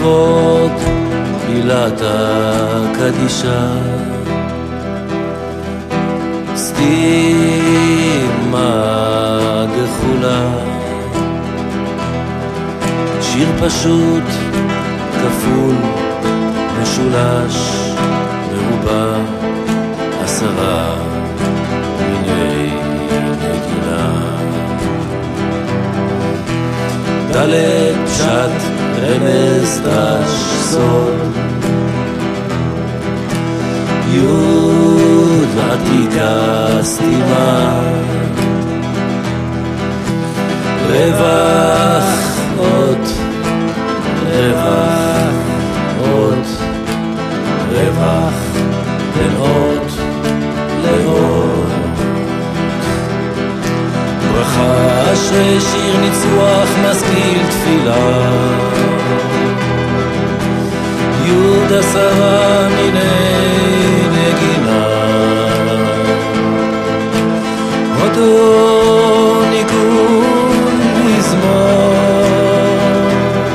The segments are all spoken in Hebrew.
לכבוד תפילת הקדישה, סתימה דחולה, שיר פשוט כפול משולש מרובע, 10 מיני נגינה. ד' פשט רמז דרש סוד, י' עתיקה סתימה, רווח אות, רווח אות, רווח בין אות לאות. ברכה אשרי שיר ניצוח משכיל תפילה, י' 10 מיני נגינה. אותו ניגון מזמור,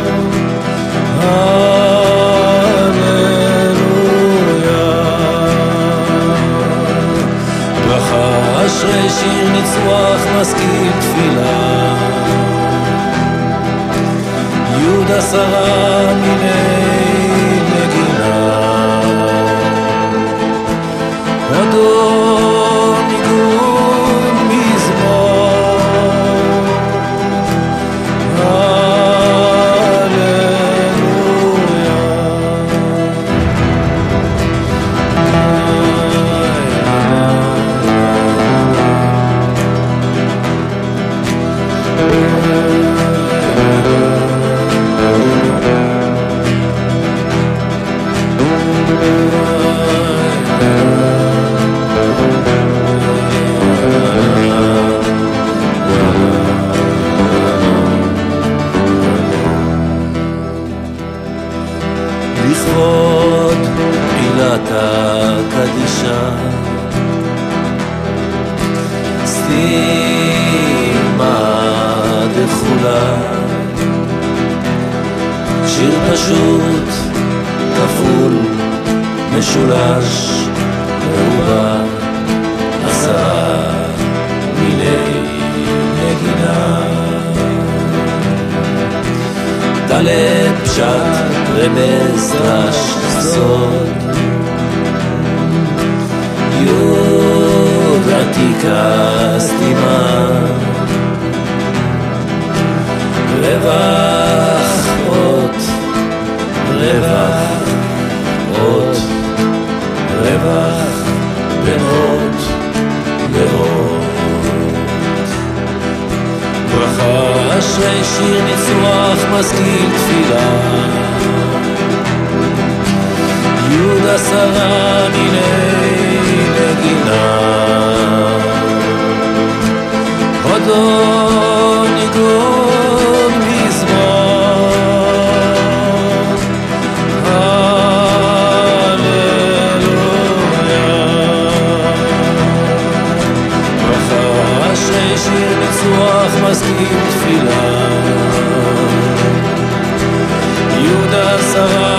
הללויה. ברכה אשרי שיר ניצוח משכיל תפילה, י' 10 מיני נגינה. אותו ניגון מזמור, הללויה. לכבוד תפילת הקדישה, סתימה דחולה, שיר פשוט כפול משולש מרובע, 10 מיני נגינה. ד' פשט רמז דרש סוד, י' עתיקה סתימה, רווח אות, רווח אות, רווח בין אות לאות. ברכה אשרי שיר ניצוח משכיל תפילה, י' 10 מיני נגינה. אותו ניגון מזמור, הללויה. ברכה אשרי שיר ניצוח משכיל תפילה, י' 10